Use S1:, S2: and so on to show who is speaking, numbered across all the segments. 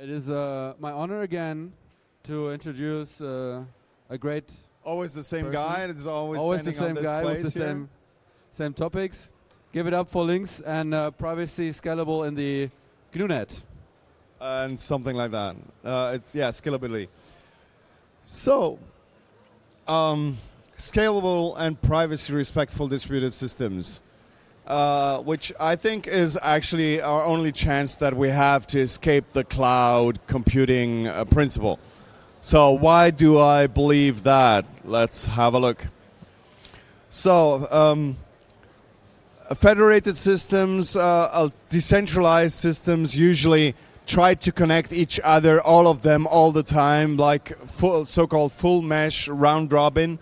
S1: It is my honor again to introduce a great
S2: Always the same
S1: person.
S2: guy. It's always
S1: the
S2: standing on
S1: same
S2: this
S1: guy with
S2: place
S1: the
S2: here.
S1: same topics. Give it up for links and privacy scalable in the GNU-net.
S2: And something like that. It's scalability. So, scalable and privacy respectful distributed systems, which I think is actually our only chance that we have to escape the cloud computing principle. So why do I believe that? Let's have a look. So, federated systems, decentralized systems usually try to connect each other, all of them, all the time, like so-called full mesh round robin.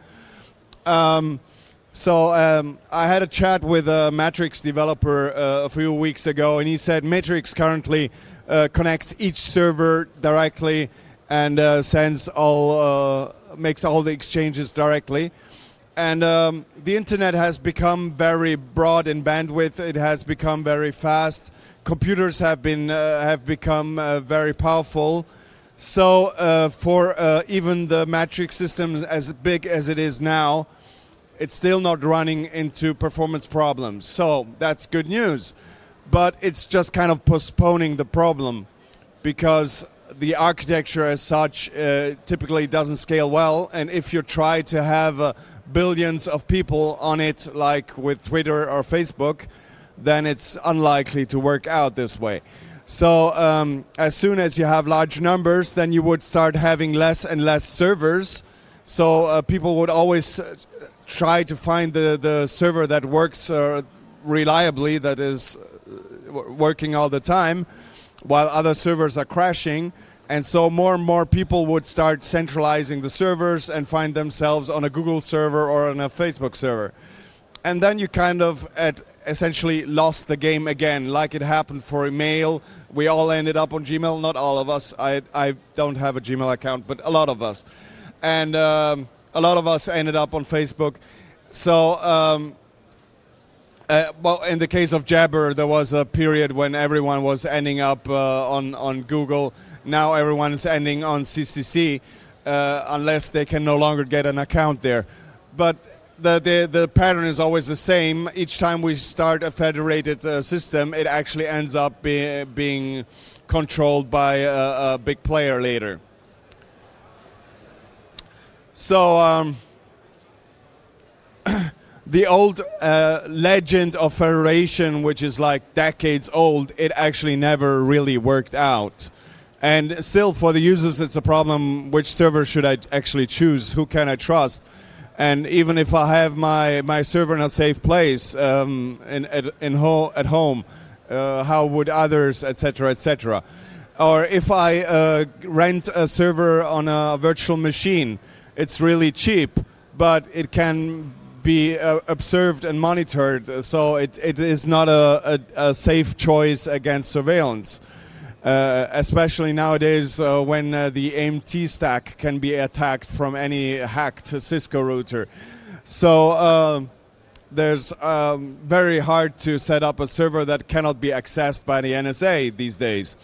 S2: So I had a chat with a Matrix developer a few weeks ago, and he said Matrix currently connects each server directly and makes all the exchanges directly. And the internet has become very broad in bandwidth. It has become very fast. Computers have become very powerful. So for even the Matrix systems as big as it is now, it's still not running into performance problems. So that's good news. But it's just kind of postponing the problem because the architecture as such typically doesn't scale well. And if you try to have billions of people on it, like with Twitter or Facebook, then it's unlikely to work out this way. So as soon as you have large numbers, then you would start having less and less servers. So people would always try to find the server that works reliably, that is working all the time, while other servers are crashing. And so more and more people would start centralizing the servers and find themselves on a Google server or on a Facebook server. And then you kind of essentially lost the game again, like it happened for email. We all ended up on Gmail, not all of us. I don't have a Gmail account, but a lot of us. And a lot of us ended up on Facebook. So, well, in the case of Jabber, there was a period when everyone was ending up on Google. Now everyone is ending on CCC, unless they can no longer get an account there. But the pattern is always the same. Each time we start a federated system, it actually ends up being controlled by a big player later. So the old legend of federation, which is like decades old, it actually never really worked out. And still, for the users, it's a problem. Which server should I actually choose? Who can I trust? And even if I have my server in a safe place at home, how would others, etc., etc.? Or if I rent a server on a virtual machine, it's really cheap, but it can be observed and monitored, so it is not a safe choice against surveillance. Especially nowadays when the AMT stack can be attacked from any hacked Cisco router. So there's very hard to set up a server that cannot be accessed by the NSA these days.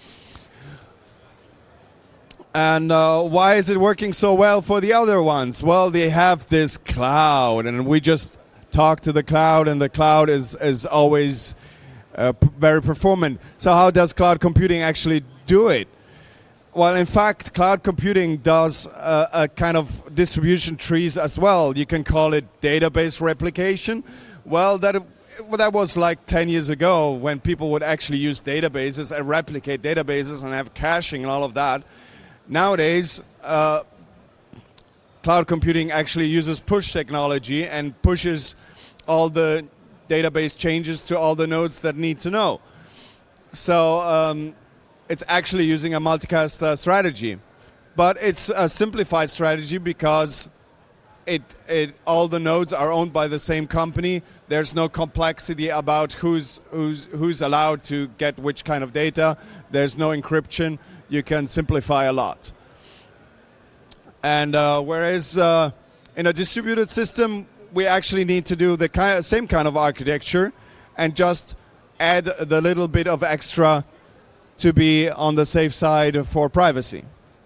S2: And why is it working so well for the other ones? Well, they have this cloud, and we just talk to the cloud, and the cloud is always very performant. So how does cloud computing actually do it? Well, in fact, cloud computing does a kind of distribution trees as well. You can call it database replication. Well, that was like 10 years ago when people would actually use databases and replicate databases and have caching and all of that. Nowadays, cloud computing actually uses push technology and pushes all the database changes to all the nodes that need to know. So it's actually using a multicast strategy. But it's a simplified strategy because all the nodes are owned by the same company. There's no complexity about who's allowed to get which kind of data. There's no encryption. You can simplify a lot. And whereas in a distributed system, we actually need to do the same kind of architecture and just add the little bit of extra to be on the safe side for privacy.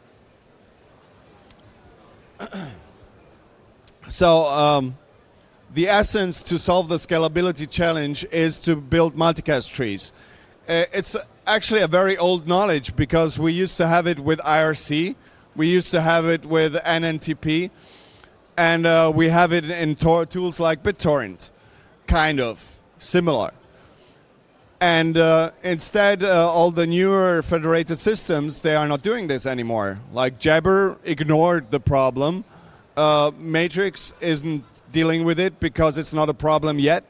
S2: So the essence to solve the scalability challenge is to build multicast trees. It's actually a very old knowledge because we used to have it with IRC, we used to have it with NNTP, and we have it in tools like BitTorrent, kind of similar. And instead, all the newer federated systems, they are not doing this anymore. Like Jabber ignored the problem. Matrix isn't dealing with it because it's not a problem yet.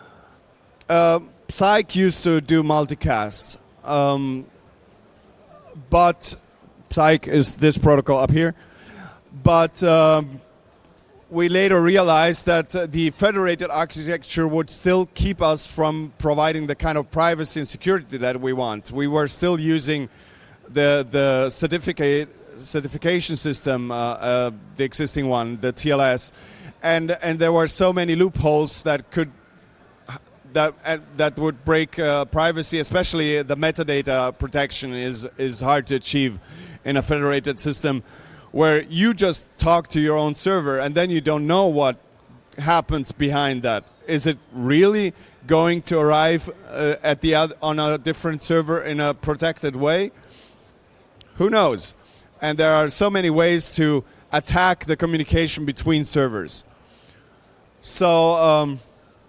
S2: Psych used to do multicast, but Psych is this protocol up here. But we later realized that the federated architecture would still keep us from providing the kind of privacy and security that we want. We were still using the certification system, the existing one, the TLS, and there were so many loopholes that would break privacy. Especially the metadata protection is hard to achieve in a federated system, where you just talk to your own server and then you don't know what happens behind that. Is it really going to arrive on a different server in a protected way? Who knows? And there are so many ways to attack the communication between servers. So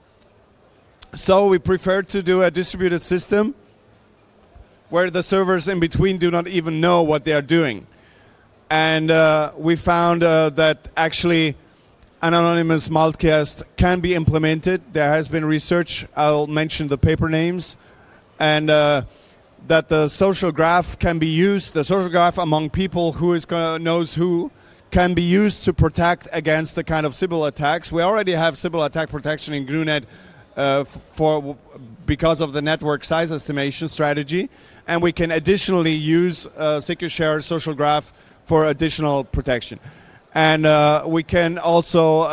S2: we prefer to do a distributed system where the servers in between do not even know what they are doing. And we found that actually an anonymous multicast can be implemented. There has been research, I'll mention the paper names, and that the social graph can be used, the social graph among people who knows who, can be used to protect against the kind of Sybil attacks. We already have Sybil attack protection in GNU-net because of the network size estimation strategy, and we can additionally use SecureShare social graph for additional protection. And we can also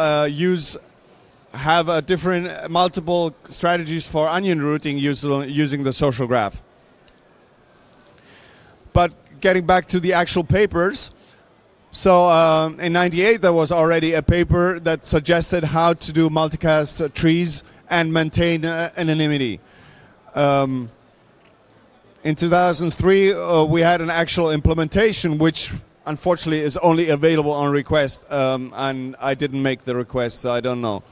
S2: have different multiple strategies for onion routing using the social graph. But getting back to the actual papers, so in '98 there was already a paper that suggested how to do multicast trees and maintain anonymity. In 2003 we had an actual implementation which unfortunately is only available on request, and I didn't make the request, so I don't know.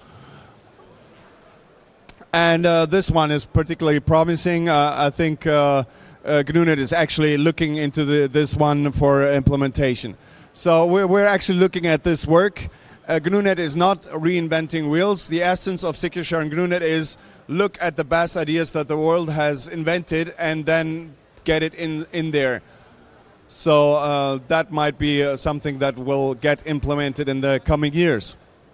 S2: And this one is particularly promising. I think GNU-net is actually looking into this one for implementation. So we're actually looking at this work. GNU-net is not reinventing wheels. The essence of SecureShare and GNU-net is look at the best ideas that the world has invented and then get it in there. So that might be something that will get implemented in the coming years.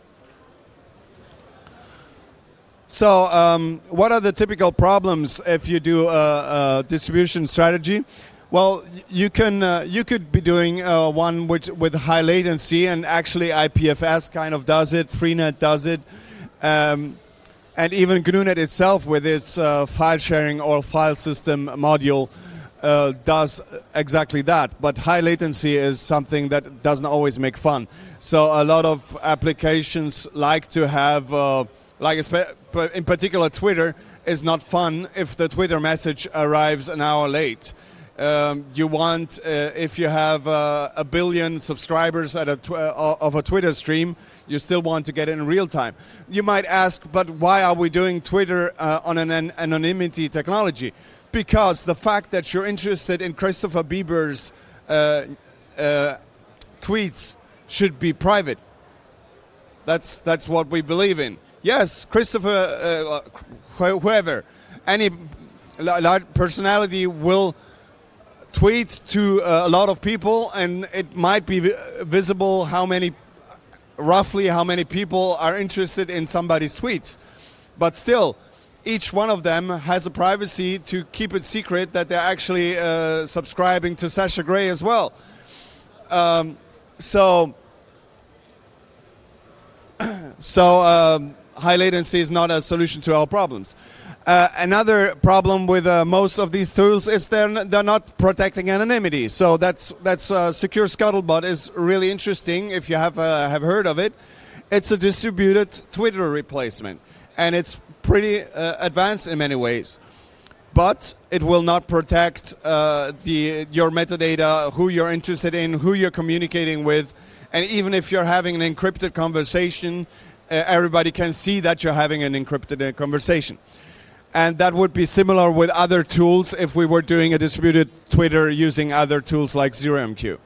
S2: So what are the typical problems if you do a distribution strategy? Well, you could be doing one with high latency, and actually IPFS kind of does it, Freenet does it, and even GNU-net itself with its file sharing or file system module does exactly that. But high latency is something that doesn't always make fun. So a lot of applications like to have, in particular Twitter, is not fun if the Twitter message arrives an hour late. You want, if you have a billion subscribers at of a Twitter stream, you still want to get it in real time. You might ask, but why are we doing Twitter on an anonymity technology? Because the fact that you're interested in Christopher Bieber's tweets should be private. That's what we believe in. Yes, Christopher, whoever, any large personality will tweet to a lot of people, and it might be visible roughly how many people are interested in somebody's tweets. But still, each one of them has a privacy to keep it secret that they're actually subscribing to Sasha Grey as well. So high latency is not a solution to our problems. Another problem with most of these tools is they're not protecting anonymity. So that's Secure Scuttlebutt is really interesting. If you have heard of it, it's a distributed Twitter replacement, and it's pretty advanced in many ways. But it will not protect your metadata, who you're interested in, who you're communicating with, and even if you're having an encrypted conversation, everybody can see that you're having an encrypted conversation. And that would be similar with other tools if we were doing a distributed Twitter using other tools like ZeroMQ.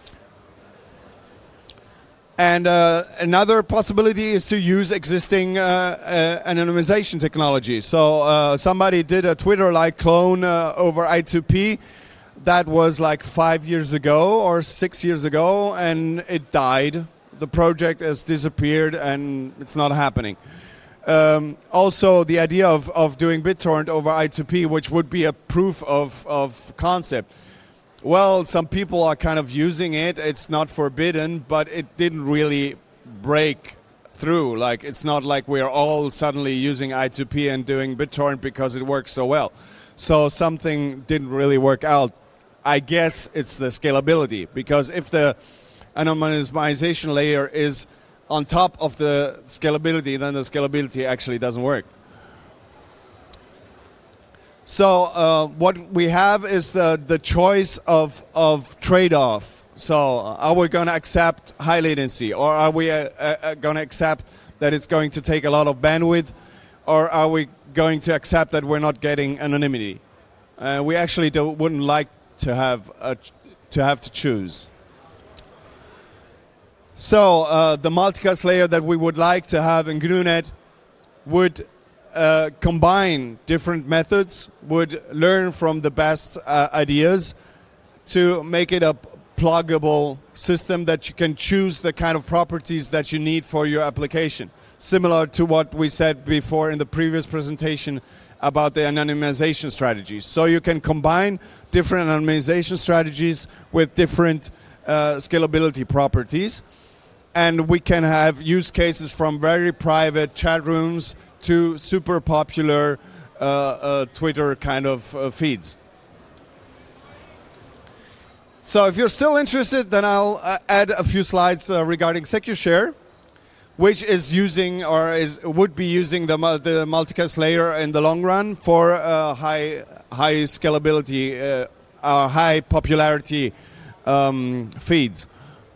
S2: And another possibility is to use existing anonymization technology. So somebody did a Twitter-like clone over I2P. That was like 5 years ago or 6 years ago, and it died. The project has disappeared, and it's not happening. Also, the idea of doing BitTorrent over I2P, which would be a proof of concept. Well, some people are kind of using it. It's not forbidden, but it didn't really break through. Like, it's not like we're all suddenly using I2P and doing BitTorrent because it works so well. So something didn't really work out. I guess it's the scalability, because if the anonymization layer is on top of the scalability, then the scalability actually doesn't work. So what we have is the choice of trade-off. So are we going to accept high latency, or are we going to accept that it's going to take a lot of bandwidth, or are we going to accept that we're not getting anonymity? We actually wouldn't like to have to choose. So the multicast layer that we would like to have in GNU-net would combine different methods, would learn from the best ideas to make it a pluggable system that you can choose the kind of properties that you need for your application. Similar to what we said before in the previous presentation about the anonymization strategies. So you can combine different anonymization strategies with different scalability properties. And we can have use cases from very private chat rooms to super popular Twitter kind of feeds. So if you're still interested, then I'll add a few slides regarding SecuShare, which is using or would be using the multicast layer in the long run for high scalability, high popularity feeds.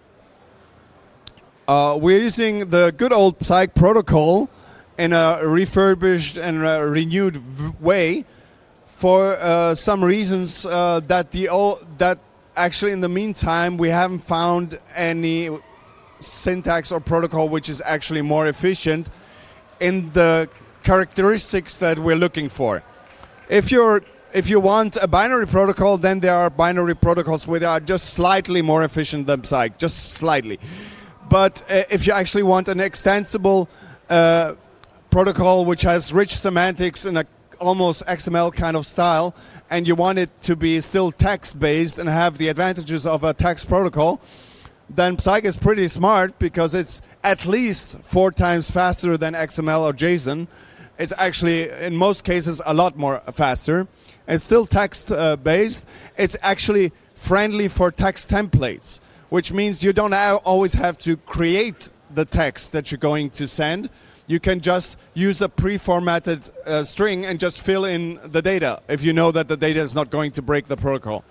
S2: We're using the good old Psych protocol in a refurbished and renewed way for some reasons that actually in the meantime we haven't found any syntax or protocol which is actually more efficient in the characteristics that we're looking for. If you want a binary protocol, then there are binary protocols which are just slightly more efficient than Psych, just slightly. But if you actually want an extensible protocol which has rich semantics in a almost XML kind of style, and you want it to be still text-based and have the advantages of a text protocol, then Psych is pretty smart because it's at least 4 times faster than XML or JSON. It's actually, in most cases, a lot more faster. It's still text-based. It's actually friendly for text templates, which means you don't always have to create the text that you're going to send. You can just use a pre-formatted string and just fill in the data if you know that the data is not going to break the protocol.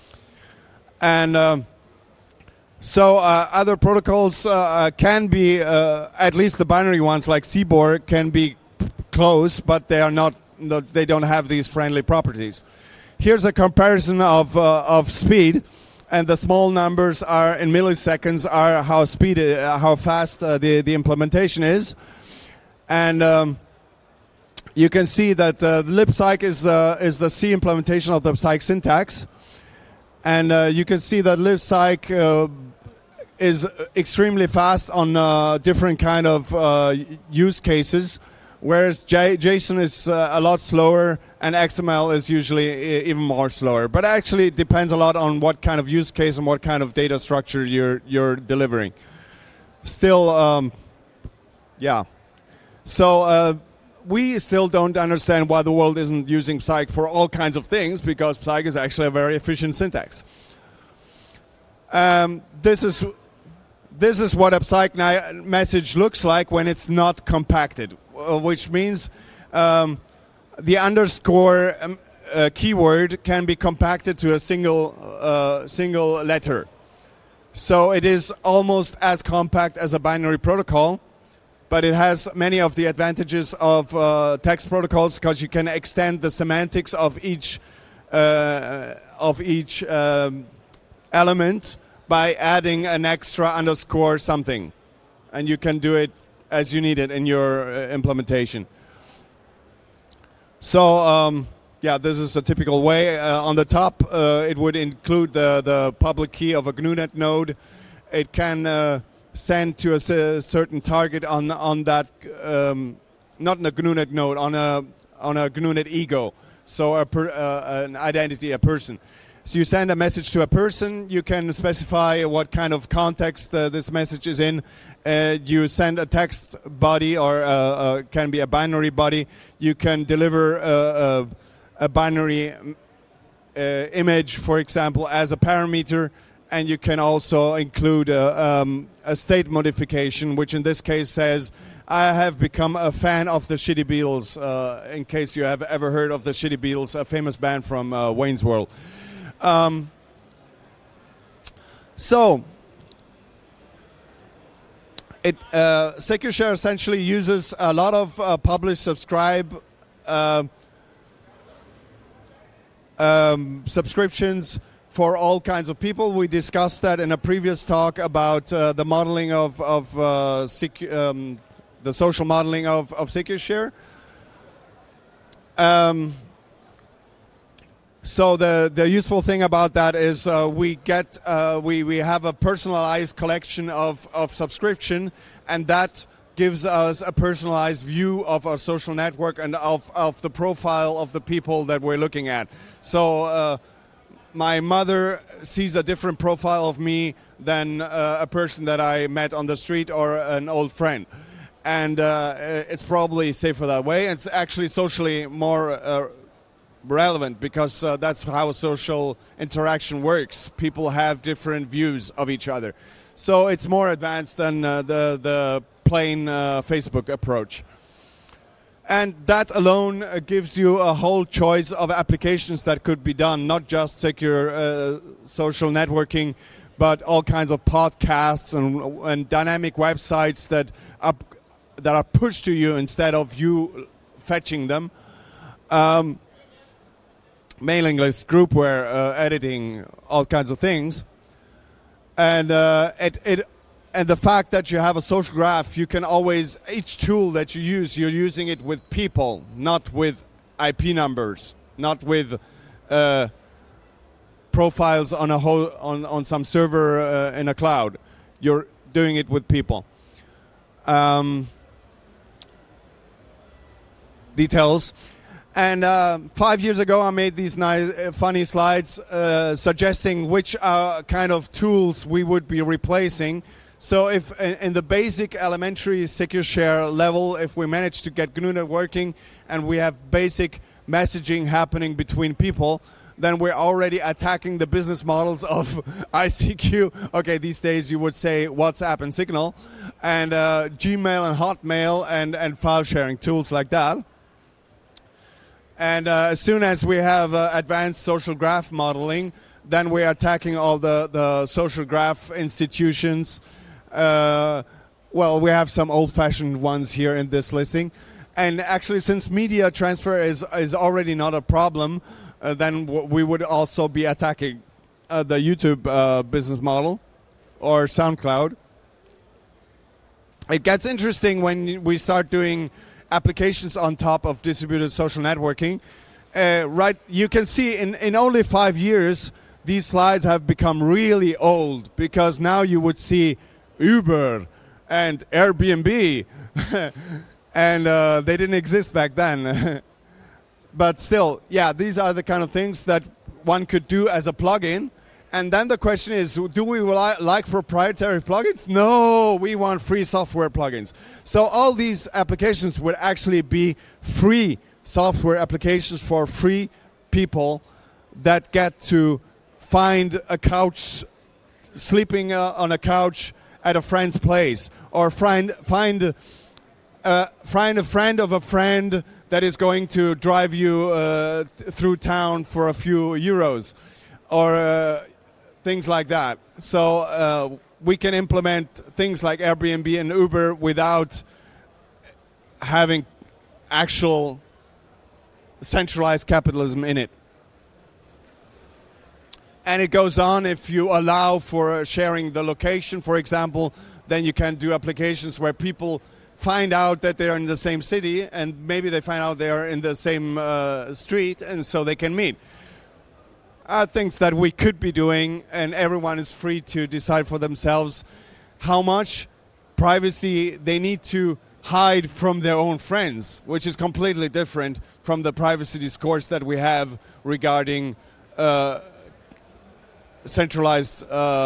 S2: And so other protocols can be, at least the binary ones like CBOR, can be close, but they are not. They don't have these friendly properties. Here's a comparison of speed. And the small numbers are in milliseconds are how fast the implementation is, and you can see that libpsych is the C implementation of the Psych syntax, and you can see that libpsych is extremely fast on different kind of use cases, whereas JSON is a lot slower and XML is usually even more slower. But actually it depends a lot on what kind of use case and what kind of data structure you're delivering. Still, yeah. So we still don't understand why the world isn't using Psych for all kinds of things, because Psych is actually a very efficient syntax. This is what a Psych message looks like when it's not compacted, which means the underscore keyword can be compacted to a single letter. So it is almost as compact as a binary protocol, but it has many of the advantages of text protocols, because you can extend the semantics of each element by adding an extra underscore something, and you can do it as you need it in your implementation. So yeah, this is a typical way. On the top, it would include the public key of a GNU-net node. It can send to a certain target on that, not in a GNU-net node, on a GNU-net ego. So an identity, a person. So you send a message to a person. You can specify what kind of context this message is in. You send a text body, or can be a binary body. You can deliver a binary image, for example, as a parameter, and you can also include a state modification, which in this case says, I have become a fan of the Shitty Beatles, in case you have ever heard of the Shitty Beatles, a famous band from Wayne's World. So, Secure Share essentially uses a lot of publish, subscribe, subscriptions for all kinds of people. We discussed that in a previous talk about the modeling of the social modeling of Secure Share. So the useful thing about that is we have a personalized collection of subscription, and that gives us a personalized view of our social network and of the profile of the people that we're looking at. So my mother sees a different profile of me than a person that I met on the street or an old friend. And it's probably safer that way. It's actually socially more relevant, because that's how social interaction works. People have different views of each other. So it's more advanced than the plain Facebook approach. And that alone gives you a whole choice of applications that could be done, not just secure social networking, but all kinds of podcasts and dynamic websites that are pushed to you instead of you fetching them. Mailing list, groupware, editing, all kinds of things. And and the fact that you have a social graph, you can always, each tool that you use, you're using it with people, not with IP numbers, not with profiles on on some server in a cloud. You're doing it with people. Details. And 5 years ago, I made these nice, funny slides suggesting which kind of tools we would be replacing. So if in the basic elementary Secure Share level, if we manage to get GNU-net working and we have basic messaging happening between people, then we're already attacking the business models of ICQ. Okay, these days you would say WhatsApp and Signal, and Gmail and Hotmail and file sharing tools like that. And as soon as we have advanced social graph modeling, then we're attacking all the social graph institutions. Well, we have some old-fashioned ones here in this listing. And actually, since media transfer is already not a problem, then we would also be attacking the YouTube business model or SoundCloud. It gets interesting when we start doing applications on top of distributed social networking. Right, you can see in only 5 years, these slides have become really old, because now you would see Uber and Airbnb, and they didn't exist back then. But still, yeah, these are the kind of things that one could do as a plugin, And then the question is, do we like proprietary plugins? No, we want free software plugins. So all these applications would actually be free software applications for free people that get to find a couch, sleeping on a couch at a friend's place, or find a friend of a friend that is going to drive you through town for a few euros, or things like that. So we can implement things like Airbnb and Uber without having actual centralized capitalism in it. And it goes on, if you allow for sharing the location, for example, then you can do applications where people find out that they're in the same city, and maybe they find out they're in the same street, and so they can meet. Things that we could be doing, and everyone is free to decide for themselves how much privacy they need to hide from their own friends, which is completely different from the privacy discourse that we have regarding centralized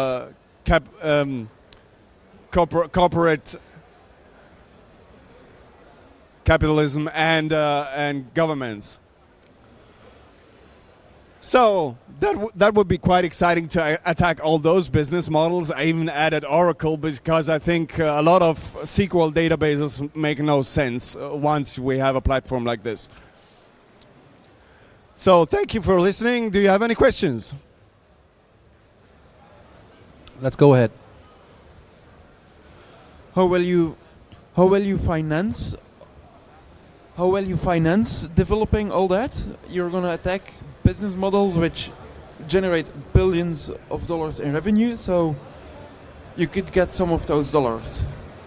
S2: corporate capitalism and governments. So that would be quite exciting to attack all those business models. I even added Oracle because I think a lot of SQL databases make no sense once we have a platform like this. So thank you for listening. Do you have any questions?
S1: Let's go ahead.
S3: How will you finance developing all that? You're gonna attack business models which generate billions of dollars in revenue, so you could get some of those dollars.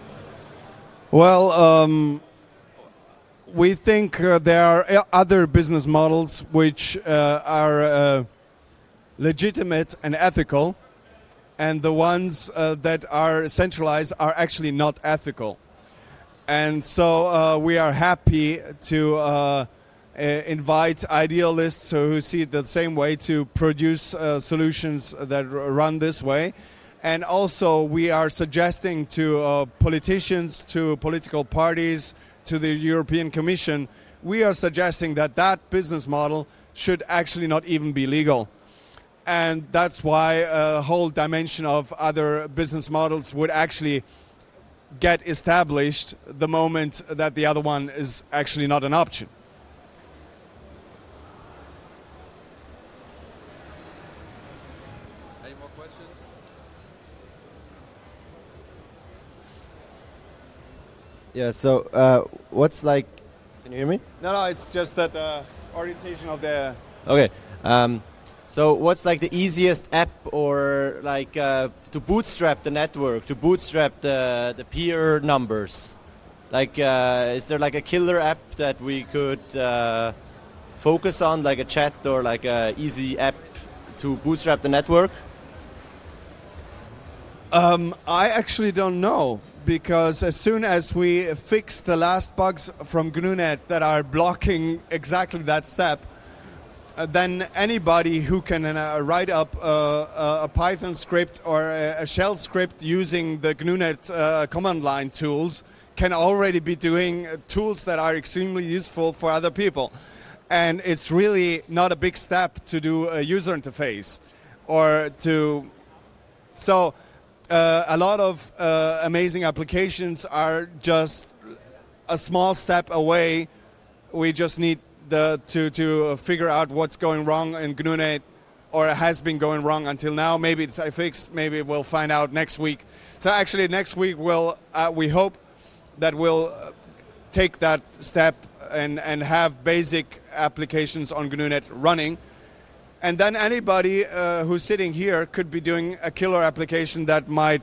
S2: Well, we think there are other business models which are legitimate and ethical, and the ones that are centralized are actually not ethical. And so we are happy to invite idealists who see it the same way to produce solutions that run this way. And also we are suggesting to politicians, to political parties, to the European Commission, we are suggesting that that business model should actually not even be legal. And that's why a whole dimension of other business models would actually get established the moment that the other one is actually not an option.
S1: Any more questions?
S4: Yeah, so what's like... Can you hear me?
S2: No, it's just that orientation of the...
S4: Okay. So what's like the easiest app or like to bootstrap the network, to bootstrap the peer numbers? Like is there like a killer app that we could focus on, like a chat or like a easy app to bootstrap the network?
S2: I actually don't know, because as soon as we fix the last bugs from GNU-net that are blocking exactly that step, then anybody who can write up a Python script or a shell script using the GNU-net command line tools can already be doing tools that are extremely useful for other people. And it's really not a big step to do a user interface or to... So a lot of amazing applications are just a small step away. We just need to figure out what's going wrong in GNU-net, or has been going wrong until now. Maybe it's fixed. Maybe we'll find out next week. So actually next week we hope that we'll take that step and have basic applications on GNU-net running. And then anybody who's sitting here could be doing a killer application that might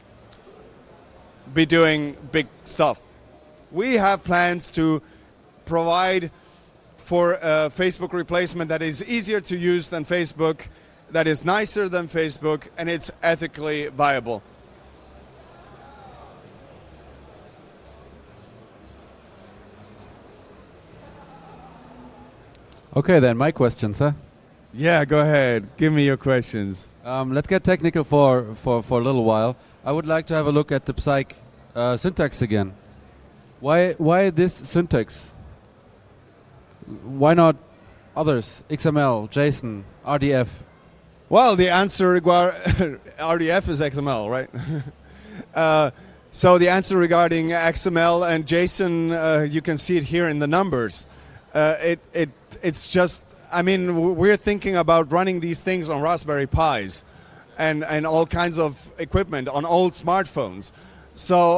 S2: be doing big stuff. We have plans to provide for a Facebook replacement that is easier to use than Facebook, that is nicer than Facebook, and it's ethically viable.
S1: Okay, then my questions, huh?
S2: Yeah, go ahead. Give me your questions.
S1: Let's get technical for a little while. I would like to have a look at the Psych syntax again. Why this syntax? Why not others? XML, JSON, RDF?
S2: Well, the answer RDF is XML, right? So the answer regarding XML and JSON, you can see it here in the numbers. It's just, I mean, we're thinking about running these things on Raspberry Pis and all kinds of equipment on old smartphones. So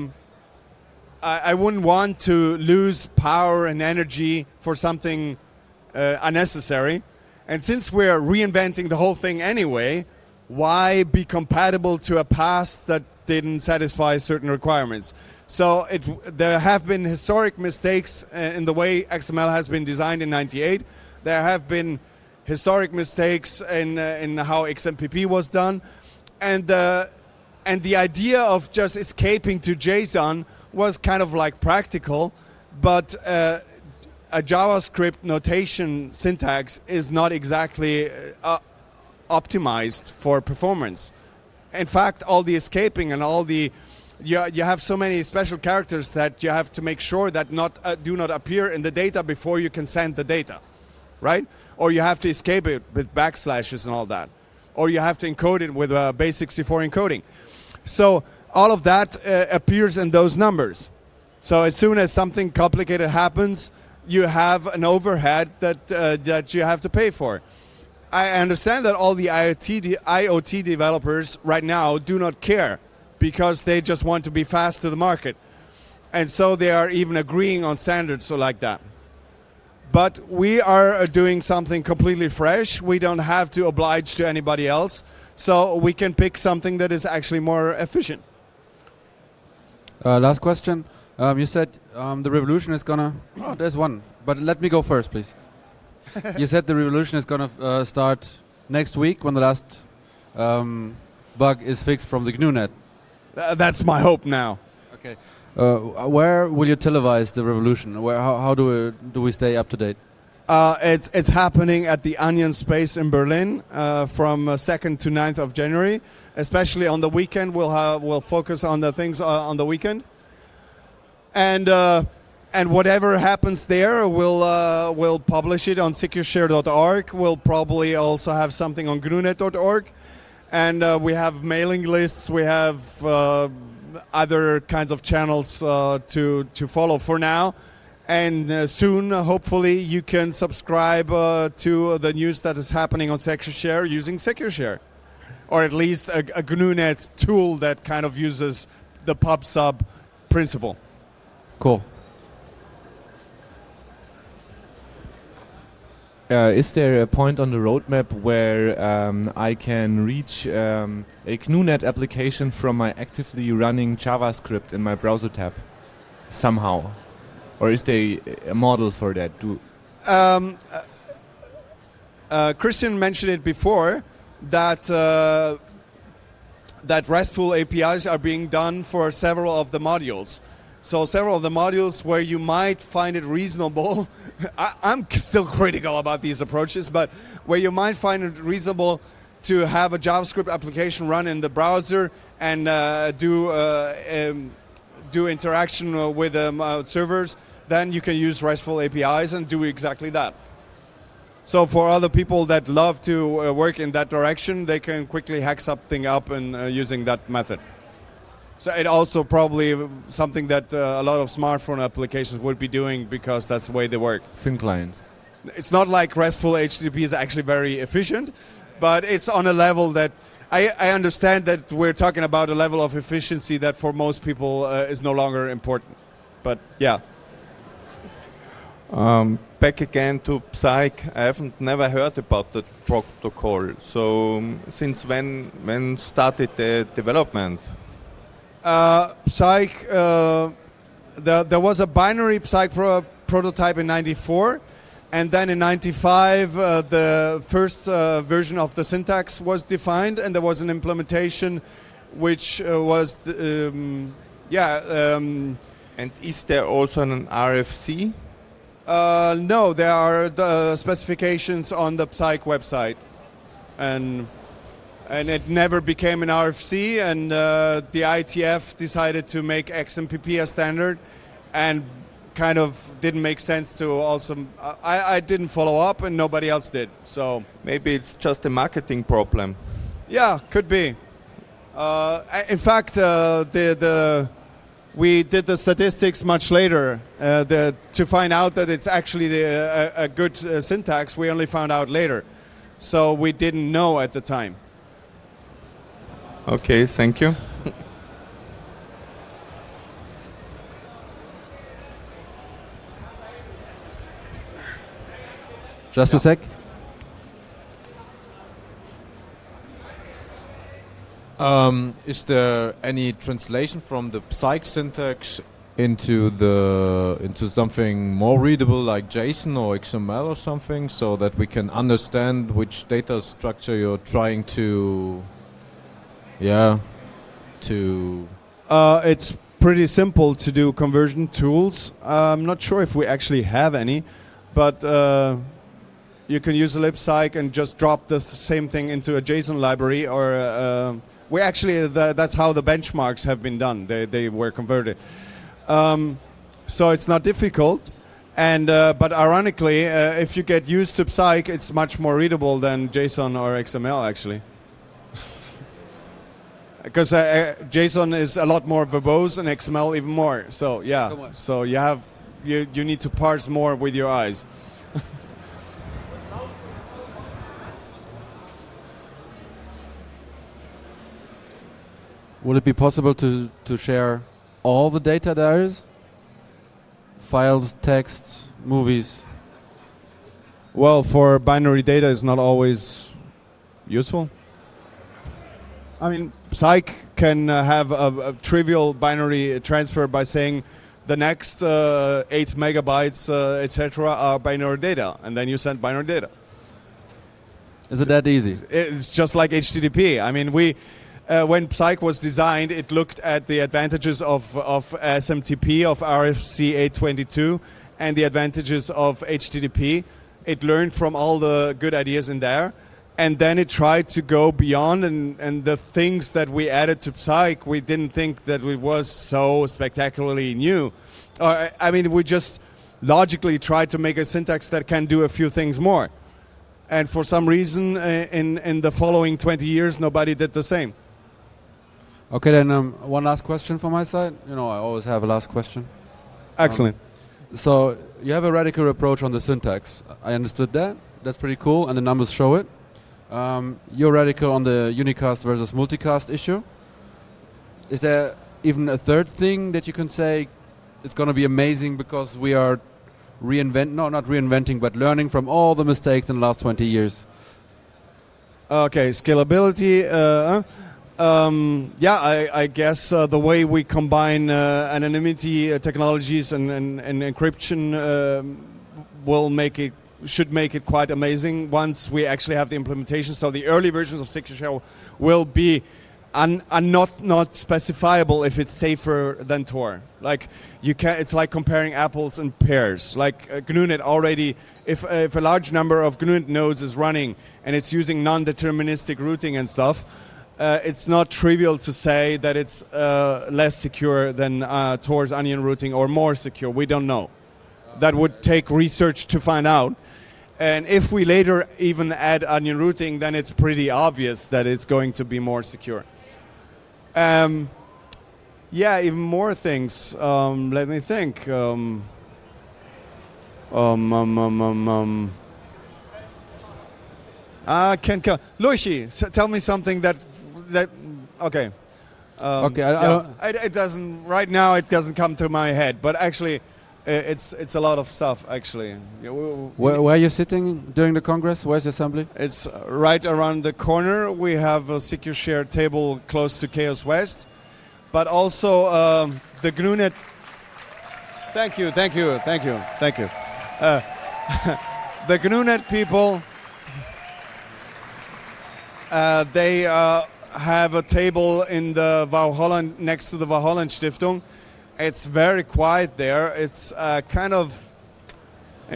S2: I wouldn't want to lose power and energy for something unnecessary. And since we're reinventing the whole thing anyway, why be compatible to a past that didn't satisfy certain requirements? So there have been historic mistakes in the way XML has been designed in '98. There have been historic mistakes in how XMPP was done, and the idea of just escaping to JSON was kind of like practical, but a JavaScript notation syntax is not exactly optimized for performance. In fact, all the escaping and all the you have so many special characters that you have to make sure that do not appear in the data before you can send the data, right? Or you have to escape it with backslashes and all that, or you have to encode it with base64 encoding. So all of that appears in those numbers. So as soon as something complicated happens, you have an overhead that you have to pay for. I understand that all the IoT developers right now do not care because they just want to be fast to the market. And so they are even agreeing on standards like that. But we are doing something completely fresh. We don't have to oblige to anybody else. So we can pick something that is actually more efficient.
S1: Last question. You said the revolution is gonna... Oh, there's one. But let me go first, please. You said the revolution is gonna start next week when the last bug is fixed from the GNU Net.
S2: That's my hope now.
S1: Okay. Where will you televise the revolution? How do we stay up to date?
S2: It's happening at the Onion Space in Berlin from 2nd to 9th of January. Especially on the weekend, we'll focus on the things on the weekend. And whatever happens there, we'll publish it on secureshare.org. We'll probably also have something on GNUnet.org. And we have mailing lists. We have other kinds of channels to follow for now. And soon, hopefully, you can subscribe to the news that is happening on SecureShare using SecureShare. Or at least a GNUnet tool that kind of uses the pub/sub principle.
S1: Cool.
S5: Is there a point on the roadmap where I can reach a GNUnet application from my actively running JavaScript in my browser tab somehow? Or is there a model for that?
S2: Christian mentioned it before that that RESTful APIs are being done for several of the modules. So several of the modules where you might find it reasonable, I'm still critical about these approaches, but where you might find it reasonable to have a JavaScript application run in the browser and do interaction with servers, then you can use RESTful APIs and do exactly that. So for other people that love to work in that direction, they can quickly hack something up and using that method. So it also probably something that a lot of smartphone applications would be doing because that's the way they work.
S5: Thin clients.
S2: It's not like RESTful HTTP is actually very efficient, but it's on a level that I understand that we're talking about a level of efficiency that for most people is no longer important. But yeah.
S6: Back again to Psych. I haven't never heard about that protocol. So since when started the development?
S2: Psych, there was a binary Psych prototype in '94, and then in '95 the first version of the syntax was defined, and there was an implementation which was
S6: and is there also an RFC?
S2: No, there are the specifications on the Psych website, and it never became an RFC. And the ITF decided to make XMPP a standard, and kind of didn't make sense to also. I didn't follow up, and nobody else did. So
S6: Maybe it's just a marketing problem.
S2: yeah, could be. In fact, we did the statistics much later to find out that it's actually a good syntax. We only found out later, so we didn't know at the time.
S6: Okay, thank you.
S1: Just a sec.
S7: Is there any translation from the Psych syntax into something more readable like JSON or XML or something, so that we can understand which data structure you're trying to
S2: It's pretty simple to do conversion tools. I'm not sure if we actually have any, but you can use ellipsych and just drop the same thing into a JSON library, or we actually that's how the benchmarks have been done. They were converted, so it's not difficult. And but ironically, if you get used to Psych, it's much more readable than JSON or XML actually. Because JSON is a lot more verbose and XML even more. So yeah, so you need to parse more with your eyes.
S1: Would it be possible to share all the data there is? Files, text, movies.
S2: Well, for binary data, it's not always useful. I mean, Psych can have a trivial binary transfer by saying the next 8 megabytes, etc., are binary data, and then you send binary data.
S1: Is it that easy?
S2: It's just like HTTP. I mean, when Psych was designed, it looked at the advantages of SMTP, of RFC 822, and the advantages of HTTP. It learned from all the good ideas in there. And then it tried to go beyond, and the things that we added to Psych, we didn't think that it was so spectacularly new. I mean, we just logically tried to make a syntax that can do a few things more. And for some reason, in the following 20 years, nobody did the same.
S1: Okay, then one last question from my side. You know, I always have a last question.
S2: Excellent.
S1: So you have a radical approach on the syntax. I understood that. That's pretty cool, and the numbers show it. You're radical on the unicast versus multicast issue. Is there even a third thing that you can say it's going to be amazing because we are not reinventing, but learning from all the mistakes in the last 20 years?
S2: Okay, scalability. I guess the way we combine anonymity technologies and encryption should make it quite amazing once we actually have the implementation. So the early versions of SecurShare will be not specifiable if it's safer than Tor. Like it's like comparing apples and pears. Like GNU-net already, if a large number of GNU-net nodes is running and it's using non-deterministic routing and stuff, it's not trivial to say that it's less secure than Tor's onion routing or more secure. We don't know. That would take research to find out. And if we later even add onion routing, then it's pretty obvious that it's going to be more secure. Even more things. Let me think. Luigi, tell me something that. Okay. It doesn't right now. It doesn't come to my head, but actually. It's a lot of stuff, actually.
S1: Where are you sitting during the Congress? Where's the assembly?
S2: It's right around the corner. We have a SecurShare table close to Chaos West. But also the GNU-net... Thank you. The GNU-net people, they have a table in the Valholland, next to the Valholland Stiftung. It's very quiet there. It's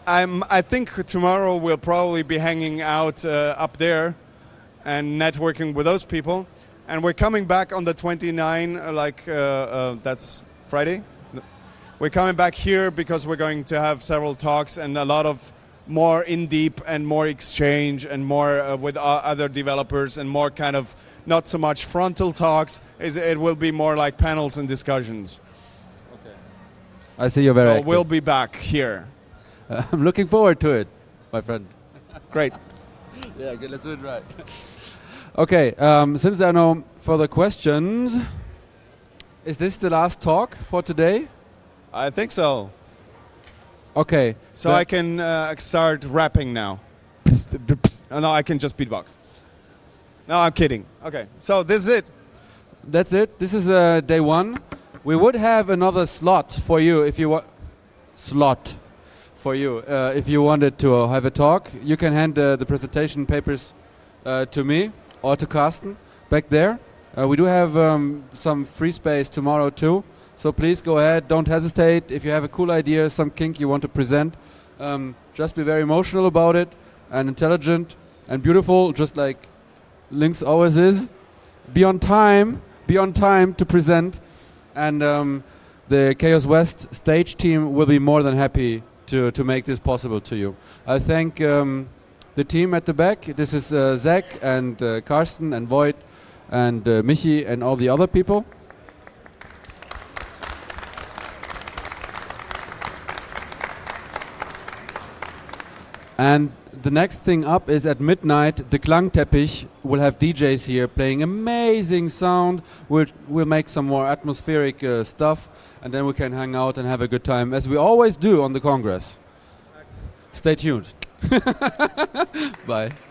S2: I think tomorrow we'll probably be hanging out up there and networking with those people. And we're coming back on the 29, that's Friday. We're coming back here because we're going to have several talks and a lot of more in-deep and more exchange and more with other developers and more kind of not so much frontal talks. It will be more like panels and discussions.
S1: Okay. I see you're very
S2: So
S1: active.
S2: we'll be back here.
S1: I'm looking forward to it, my friend.
S2: Great.
S1: Yeah, good, let's do it right. Okay, since there are no further questions, is this the last talk for today?
S2: I think so.
S1: Okay.
S2: So I can start rapping now. No, I can just beatbox. No, I'm kidding. Okay, so this is it.
S1: That's it. This is day one. We would have another slot for you if you if you wanted to have a talk. You can hand the presentation papers to me or to Carsten back there. We do have some free space tomorrow too. So please go ahead. Don't hesitate. If you have a cool idea, some kink you want to present, just be very emotional about it and intelligent and beautiful, just like Lynx always is. Be on time to present, and the Chaos West stage team will be more than happy to make this possible to you. I thank the team at the back. This is Zach and Carsten and Voigt and Michi and all the other people. And the next thing up is at midnight, the Klangteppich will have DJs here playing amazing sound. We'll make some more atmospheric stuff, and then we can hang out and have a good time, as we always do on the Congress. Stay tuned. Bye.